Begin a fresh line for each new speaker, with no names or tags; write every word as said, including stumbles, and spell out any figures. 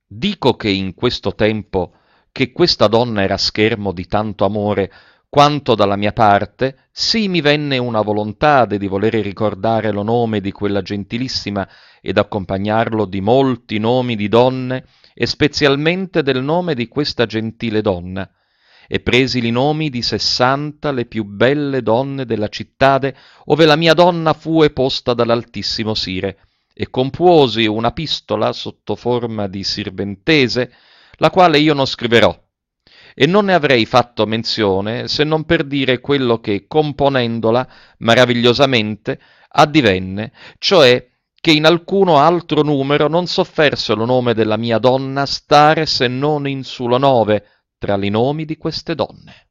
Dico che in questo tempo che questa donna era schermo di tanto amore, quanto dalla mia parte, sì mi venne una volontade di volere ricordare lo nome di quella gentilissima ed accompagnarlo di molti nomi di donne, e spezialmente del nome di questa gentile donna. E presi li nomi di sessanta le più belle donne della cittade, ove la mia donna fue posta dall'altissimo sire, e compuosi una pistola sotto forma di sirventese, la quale io non scriverò, e non ne avrei fatto menzione se non per dire quello che, componendola maravigliosamente, addivenne, cioè che in alcuno altro numero non sofferse lo nome della mia donna stare se non in sulo nove tra i nomi di queste donne.